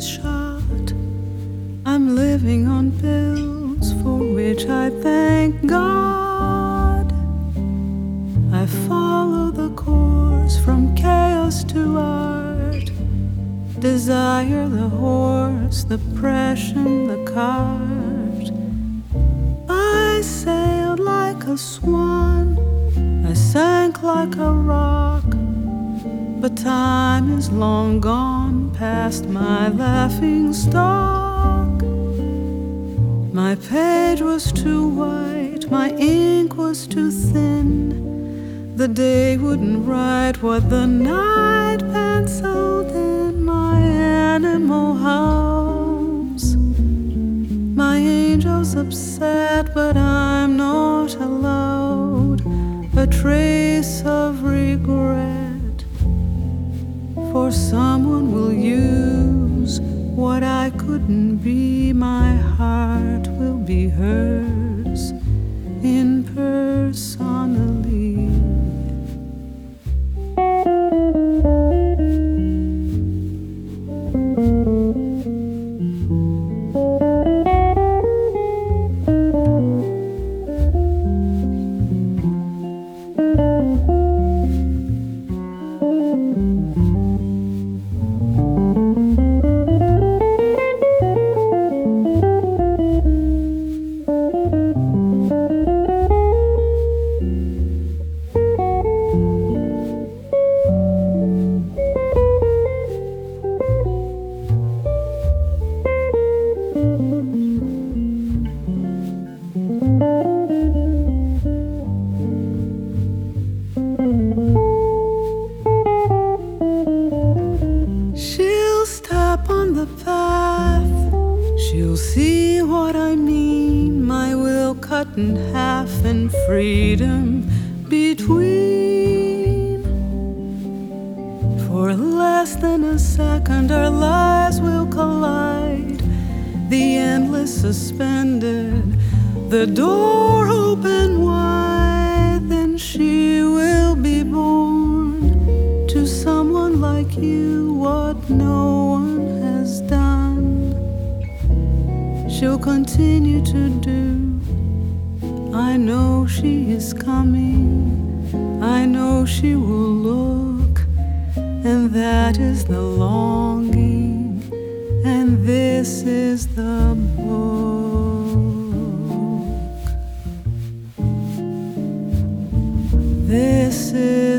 is shot. I'm living on pills for which I thank God. I follow the course from chaos to art. Desire the horse, the passion, the cart. I sailed like a swan, I sank like a rock, but time is long gone past my laughing stock. My page was too white, my ink was too thin. The day wouldn't write what the night penciled in. My animal howls, my angel's upset, but I'm not allowed a trace of regret, for someone will use what I couldn't be. My heart will be hers impersonally. She'll step on the path, she'll see what I mean. My will cut in half and freedom between. For less than a second our lives will collide. The endless suspended, the door open wide. Then she will be born to someone like you, what no one has done. She'll continue to do. I know she is coming, I know she will look, and that is the longing, and this is the book. This is